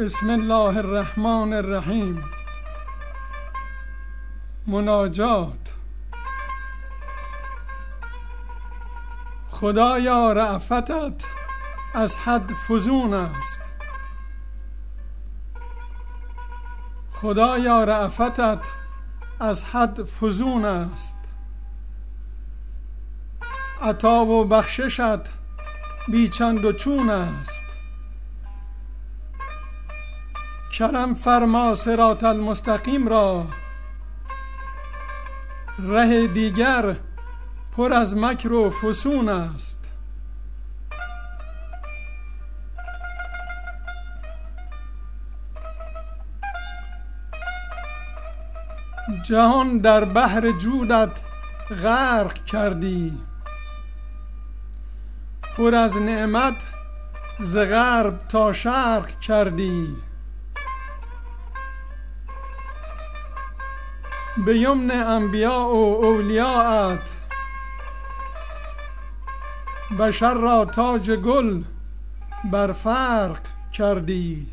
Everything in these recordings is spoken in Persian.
بسم الله الرحمن الرحیم. مناجات. خدایا رأفتت از حد فزون است. خدایا رأفتت از حد فزون است. عطا و بخششت بی چند و چون است. کرم فرما صراط المستقیم را، ره دیگر پر از مکر و فسون است. جهان در بحر جودت غرق کردی، پر از نعمت ز غرب تا شرق کردی. به یمن انبیا و اولیاءت بشر را تاج گل بر فرق کردی.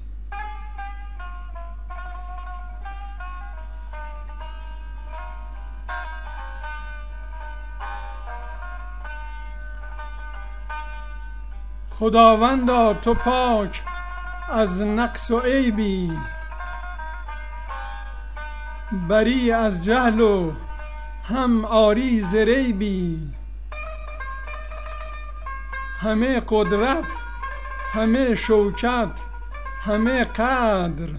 خداوندا تو پاک از نقص و عیبی، بری از جهل و هم عاری ز ریبی. همه قدرت، همه شوکت، همه قدر،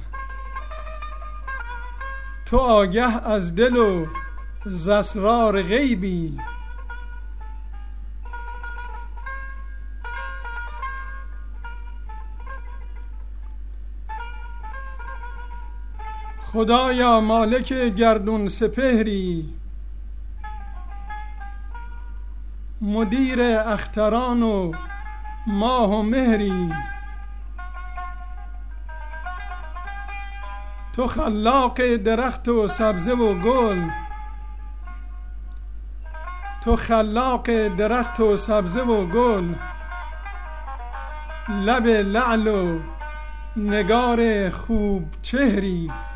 تو آگه از دل و ز اسرار غیبی. خدایا مالک گردون سپهری، مدیر اختران و ماه و مهری. تو خلاق درخت و سبزه و گل، تو خلاق درخت و سبزه و گل. لب لعل و نگار خوب چهری.